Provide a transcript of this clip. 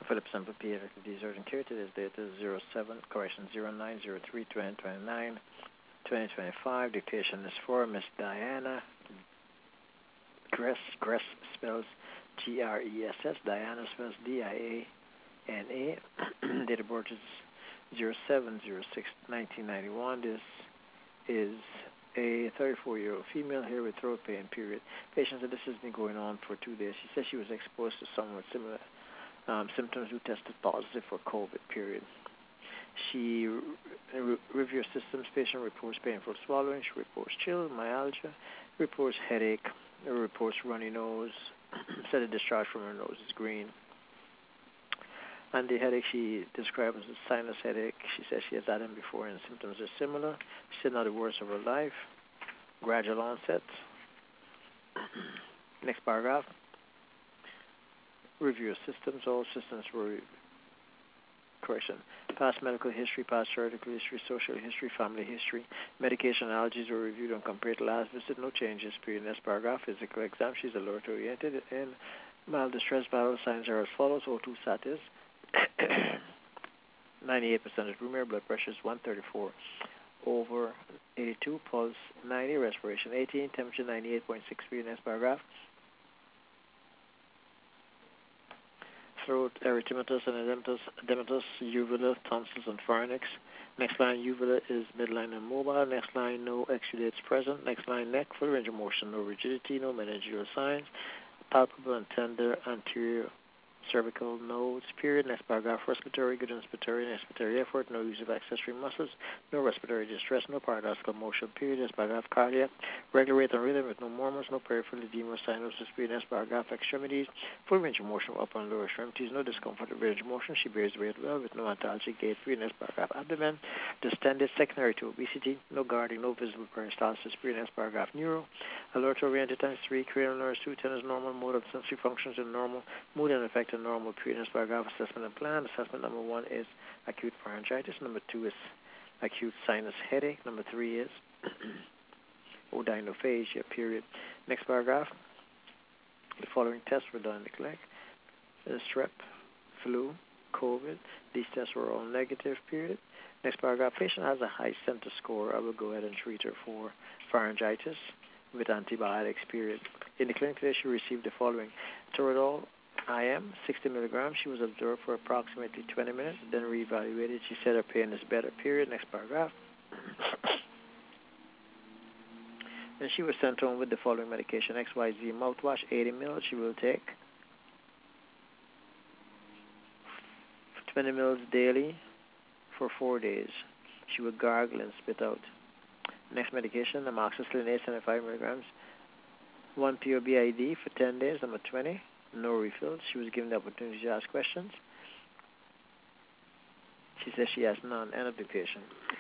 Phillips and Papier, Desert and Care. Today's date is 09/03/2029, 2025. Dictation is for Miss Diana Gress. Gress spells Gress. Diana spells Diana. Date of birth is 07/06/1991. This is a 34-year-old female here with throat pain, period. Patient said this has been going on for 2 days. She said she was exposed to somewhat similar symptoms who tested positive for COVID, period. She reviews systems. Patient reports painful swallowing. She reports chill, myalgia, reports headache, reports runny nose, said a discharge from her nose is green. And the headache she describes as a sinus headache. She says she has had them before and symptoms are similar. She said not the worst of her life. Gradual onset. Next paragraph. Review systems. All systems were correction. Past medical history, past surgical history, social history, family history. Medication allergies were reviewed and compared to last visit. No changes. Period. Next paragraph. Physical exam. She's alert oriented and mild distress. Vital signs are as follows. O2 status 98% of room air. Blood pressure is 134/82. Pulse 90. Respiration 18. Temperature 98.6 degrees. Next paragraph. Throat, erythematous and edematous, uvula, tonsils, and pharynx. Next line, uvula is midline and mobile. Next line, no exudates present. Next line, neck, full range of motion, no rigidity, no meningeal signs. Palpable and tender anterior cervical nodes, period. Next paragraph, respiratory, good inspiratory, and expiratory effort, no use of accessory muscles, no respiratory distress, no paradoxical motion, period. Next paragraph, cardiac, regular rate and rhythm with no murmurs, no peripheral edema, cyanosis, period. Next paragraph, extremities, full range of motion, upper and lower extremities, no discomfort of range of motion, she bears weight well with no antalgic gait, period. Next paragraph, abdomen, distended, secondary to obesity, no guarding, no visible peristalsis, period. Next paragraph, neuro, alert oriented times 3, cranial nerves 2, 10 is normal, mode of sensory functions are normal, mood and affect are normal, period. Next paragraph, assessment and plan. Assessment number 1 is acute pharyngitis. Number 2 is acute sinus headache. Number 3 is odynophagia, period. Next paragraph, the following tests were done in the clinic. Strep, flu, COVID. These tests were all negative, period. Next paragraph, patient has a high center score. I will go ahead and treat her for pharyngitis with antibiotics, period. In the clinic today, she received the following: Toradol IM, 60 milligrams. She was observed for approximately 20 minutes, then reevaluated. She said her pain is better, period. Next paragraph. And she was sent home with the following medication: XYZ mouthwash, 80 ml. She will take 20 ml daily for 4 days. She will gargle and spit out. Next medication, amoxicillin, 75 milligrams, 1 POBID for 10 days. Number 20. No refills. She was given the opportunity to ask questions. She says she has none. End of the patient.